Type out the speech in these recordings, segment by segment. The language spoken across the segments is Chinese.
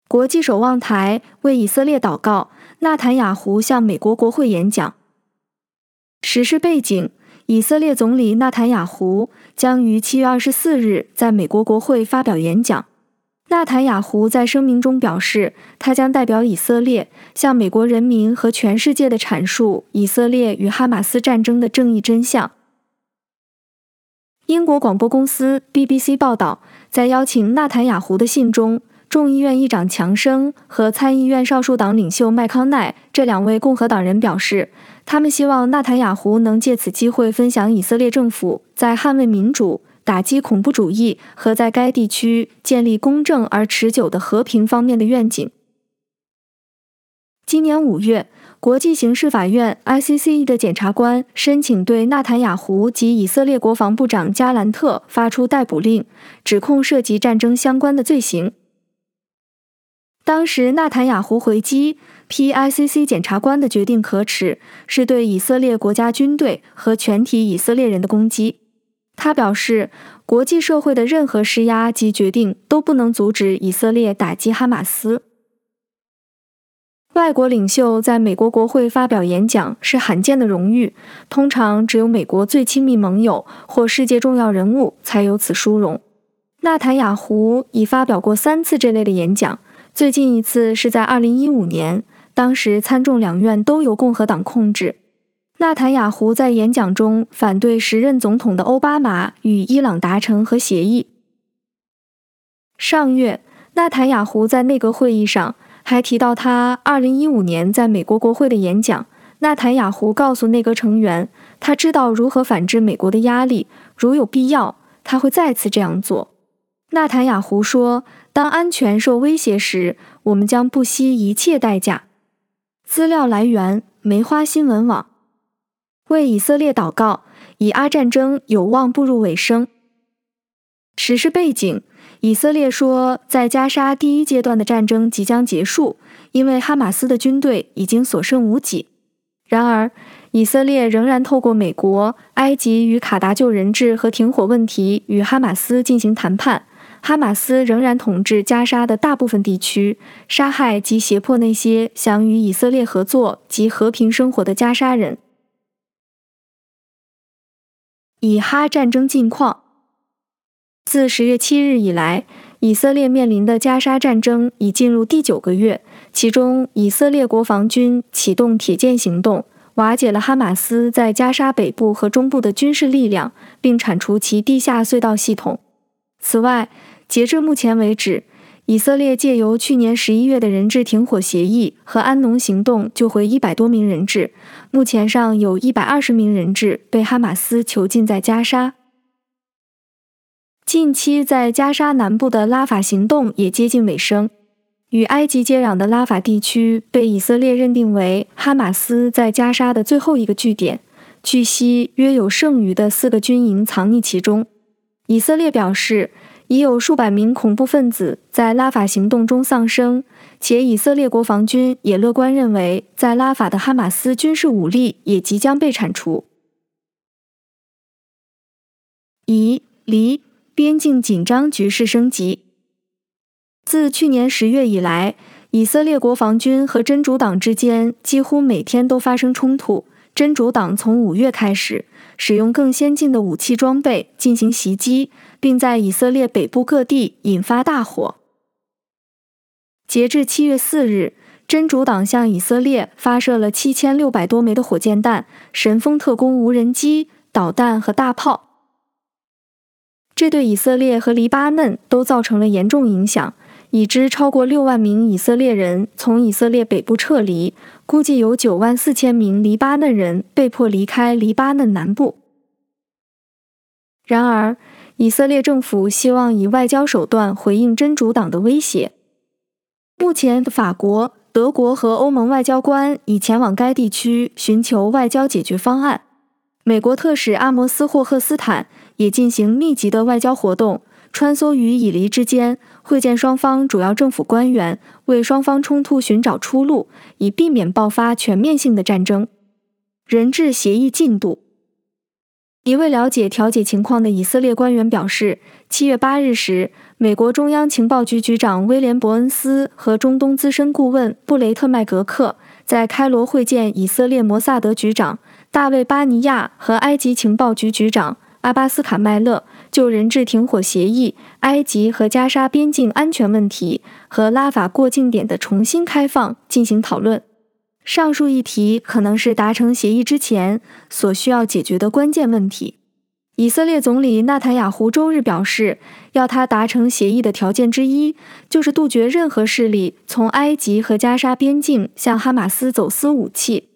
国际守望台为以色列祷告，纳坦雅胡向美国国会演讲。时事背景：以色列总理纳坦雅胡将于7月24日在美国国会发表演讲。纳坦雅胡在声明中表示，他将代表以色列向美国人民和全世界的阐述以色列与哈马斯战争的正义真相。英国广播公司 BBC 报道，在邀请纳坦雅胡的信中，众议院议长强生和参议院少数党领袖麦康奈这两位共和党人表示，他们希望纳坦雅胡能借此机会分享以色列政府在捍卫民主、打击恐怖主义和在该地区建立公正而持久的和平方面的愿景。今年5月，国际刑事法院 ICC 的检察官申请对纳坦雅胡及以色列国防部长加兰特发出逮捕令，指控涉及战争相关的罪行。当时纳坦雅胡回击，批 ICC 检察官的决定可耻，是对以色列国家军队和全体以色列人的攻击。他表示，国际社会的任何施压及决定都不能阻止以色列打击哈马斯。外国领袖在美国国会发表演讲是罕见的荣誉，通常只有美国最亲密盟友或世界重要人物才有此殊荣。纳坦雅胡已发表过3次这类的演讲，最近一次是在2015年，当时参众两院都由共和党控制。纳坦雅胡在演讲中反对时任总统的奥巴马与伊朗达成核协议。上月，纳坦雅胡在内阁会议上还提到他2015年在美国国会的演讲。纳坦雅胡告诉内阁成员，他知道如何反制美国的压力，如有必要，他会再次这样做。纳坦雅胡说，当安全受威胁时，我们将不惜一切代价。资料来源：梅花新闻网。为以色列祷告，以阿战争有望步入尾声。时事背景：以色列说，在加沙第1阶段的战争即将结束，因为哈马斯的军队已经所剩无几。然而，以色列仍然透过美国、埃及与卡达就人质和停火问题与哈马斯进行谈判。哈马斯仍然统治加沙的大部分地区，杀害及胁迫那些想与以色列合作及和平生活的加沙人。以哈战争近况。自10月7日以来，以色列面临的加沙战争已进入第9个月，其中以色列国防军启动铁剑行动，瓦解了哈马斯在加沙北部和中部的军事力量，并铲除其地下隧道系统。此外，截至目前为止，以色列借由去年11月的人质停火协议和安农行动救回100多名人质，目前上有120名人质被哈马斯囚禁在加沙。近期在加沙南部的拉法行动也接近尾声，与埃及接壤的拉法地区被以色列认定为哈马斯在加沙的最后一个据点，据悉约有剩余的4个军营藏匿其中。以色列表示，已有数百名恐怖分子在拉法行动中丧生，且以色列国防军也乐观认为，在拉法的哈马斯军事武力也即将被铲除。离边境紧张局势升级。自去年10月以来，以色列国防军和真主党之间几乎每天都发生冲突。真主党从5月开始，使用更先进的武器装备进行袭击，并在以色列北部各地引发大火。截至7月4日，真主党向以色列发射了7600多枚的火箭弹、神风特攻无人机、导弹和大炮。这对以色列和黎巴嫩都造成了严重影响，已知超过6万名以色列人从以色列北部撤离，估计有9万4千名黎巴嫩人被迫离开黎巴嫩南部。然而，以色列政府希望以外交手段回应真主党的威胁。目前，法国、德国和欧盟外交官已前往该地区寻求外交解决方案。美国特使阿摩斯·霍赫斯坦也进行密集的外交活动，穿梭于以黎之间，会见双方主要政府官员，为双方冲突寻找出路，以避免爆发全面性的战争。人质协议进度。 一位了解调解情况的以色列官员表示，7月8日时，美国中央情报局局长威廉·伯恩斯和中东资深顾问布雷特·麦格克在开罗会见以色列摩萨德局长大卫·巴尼亚和埃及情报局局长阿巴斯·卡麦勒，就人质停火协议、埃及和加沙边境安全问题和拉法过境点的重新开放进行讨论。上述议题可能是达成协议之前所需要解决的关键问题。以色列总理纳坦雅胡周日表示，要他达成协议的条件之一，就是杜绝任何势力从埃及和加沙边境向哈马斯走私武器。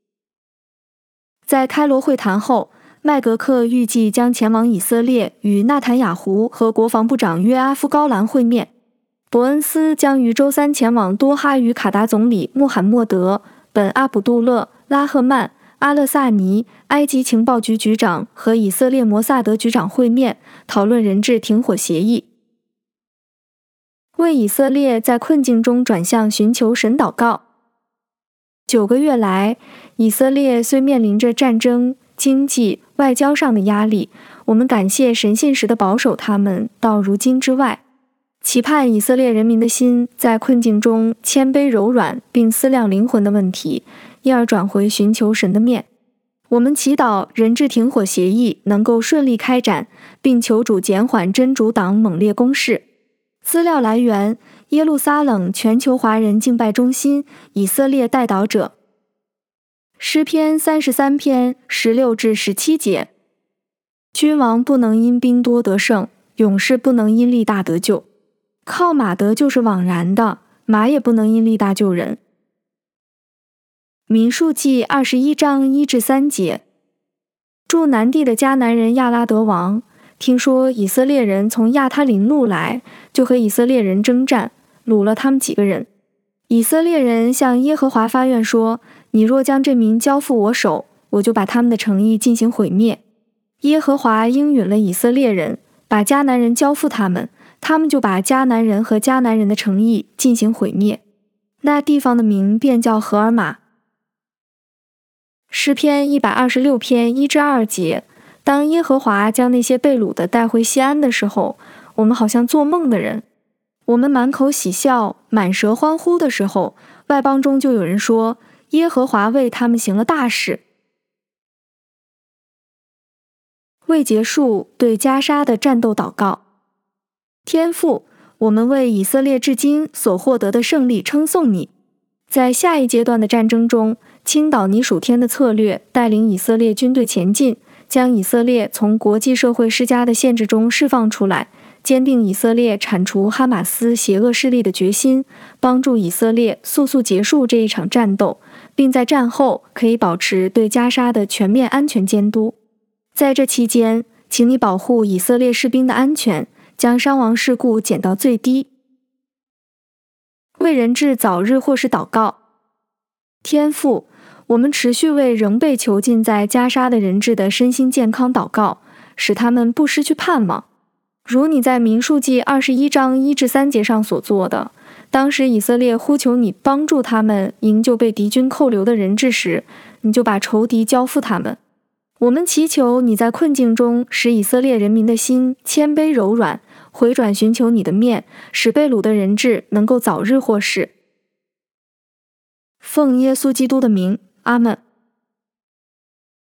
在开罗会谈后，麦格克预计将前往以色列与纳坦雅胡和国防部长约阿夫·高兰会面。伯恩斯将于周三前往多哈与卡达总理穆罕默德·本·阿卜杜勒·拉赫曼·阿勒萨尼、埃及情报局局长和以色列摩萨德局长会面，讨论人质停火协议。为以色列在困境中转向寻求神祷告。9个月来，以色列虽面临着战争、经济、外交上的压力，我们感谢神信实地保守他们到如今之外，期盼以色列人民的心在困境中谦卑柔软，并思量灵魂的问题，因而转回寻求神的面。我们祈祷人质停火协议能够顺利开展，并求主减缓真主党猛烈攻势。资料来源：耶路撒冷全球华人敬拜中心，以色列代祷者。诗篇33篇16至17节：君王不能因兵多得胜，勇士不能因力大得救。靠马得救是枉然的，马也不能因力大救人。民数记21章1至3节：住南地的迦南人亚拉德王听说以色列人从亚他林路来，就和以色列人征战，掳了他们几个人。以色列人向耶和华发愿说：你若将这民交付我手，我就把他们的城邑进行毁灭。耶和华应允了以色列人，把迦南人交付他们，他们就把迦南人和迦南人的城邑进行毁灭。那地方的名便叫何尔玛。诗篇126篇1至2节：当耶和华将那些被掳的带回西安的时候，我们好像做梦的人。我们满口喜笑，满舌欢呼的时候，外邦中就有人说，耶和华为他们行了大事。未结束对加沙的战斗祷告。天父，我们为以色列至今所获得的胜利称颂你。在下一阶段的战争中，倾倒你属天的策略，带领以色列军队前进，将以色列从国际社会施加的限制中释放出来，坚定以色列铲除哈马斯邪恶势力的决心，帮助以色列速速结束这一场战斗，并在战后可以保持对加沙的全面安全监督。在这期间，请你保护以色列士兵的安全，将伤亡事故减到最低。为人质早日获释祷告。天父，我们持续为仍被囚禁在加沙的人质的身心健康祷告，使他们不失去盼望。如你在民数记21章1至3节上所做的，当时以色列呼求你帮助他们营救被敌军扣留的人质时，你就把仇敌交付他们。我们祈求你在困境中使以色列人民的心谦卑柔软，回转寻求你的面，使被掳的人质能够早日获释。奉耶稣基督的名，阿们。